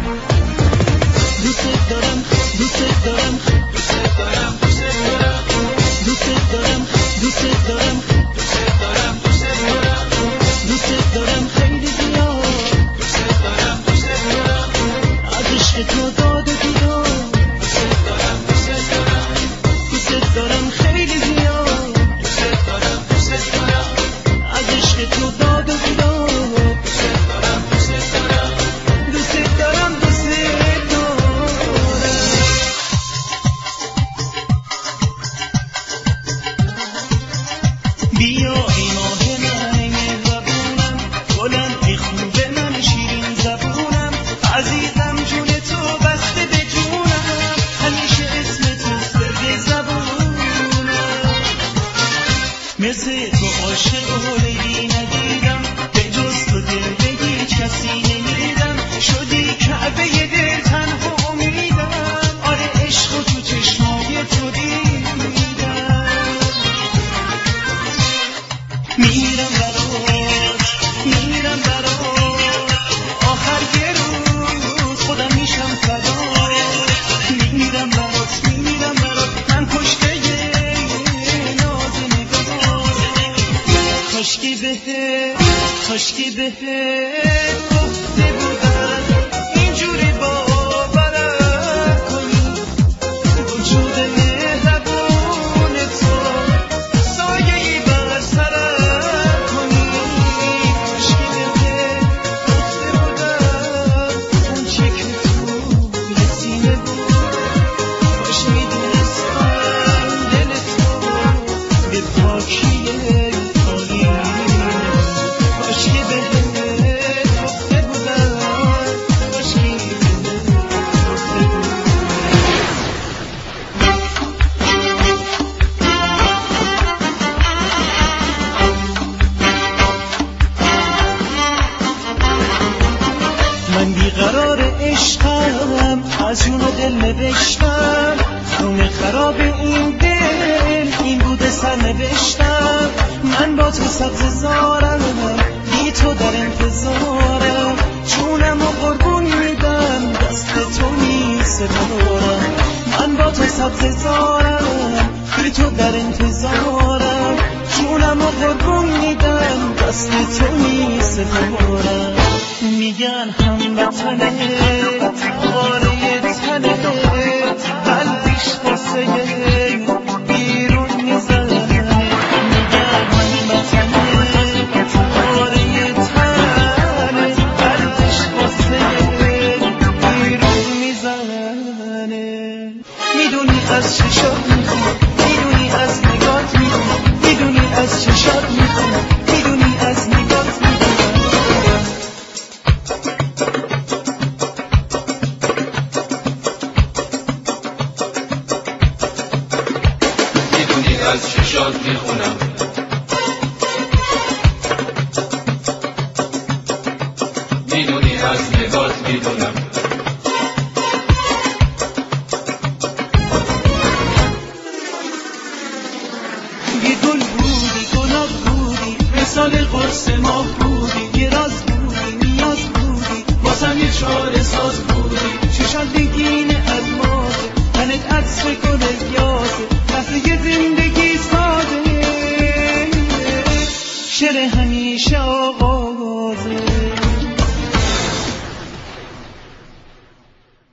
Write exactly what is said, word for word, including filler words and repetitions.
دوست دارم دوست دارم دوست دارم دوست دارم دوست دارم دوست دارم دوست دارم دوست دارم خیلی زیاد دوست دارم دوست دارم از عشق تو داد و بیداد دوست دارم دوست دارم دوست دارم خیلی زیاد دوست دارم دوست دارم از عشق تو داد و بیداد دوست دارم دوست دارم دوست دارم دوست بیا ای ماه من زبونم گلم ای خوب من شیرین زبونم عزیزم جون تو بسته به جونم همیشه اسم تو سر زبونم مثل تو عاشق و لیلی ندیدم به جز تو دل به هیچ کسی نمیدم شدی کعبه دل تنها امیدم آره عشق و تو چشمای تو دیدم میرم برات میرم برات آخر یه روز خودم میشم فدات میرم برات میرم برات من کشته ناز نگاه کاشکی بهت کاشکی بهت گفته بودم اینجوری باورم کنی وجود مهربون تو سایه‌ای بر سرم کنی کاشکی بهت گفته بودم اون چه که توی سینه بود کاش میدونستم دل تو به پاکی خالی کاشکی بهت گفته بودم کاشکی بهت گفته بودم من بیقرار عشقم از جون دل نوشتم خونه خراب این دل این بوده سر نوشتم من با تو سبز زارم بی تو در انتظارم جونم و قربون میدم دست تو می سپارم من با تو سبز زارم بی تو در انتظارم جونم و قربون میدم دست تو می سپارم میگن هموطنت آره تنت قلبیش قصه بیرون میزنه میگن هموطنت آره تنت قلبیش قصه بیرون میزنه میدونی از چشات میخونم میدونی از نگات میخونم میدونی از چشات میخونم میدونی از نگات میخونم از چشات میخونم میدونی از نگات میدونم یه گل بودی گلاب بودی مثال قرص ماه بودی یه راز بودی نیاز بودی واسم یه چاره ساز بودی چشات بگین الماس تنت عطر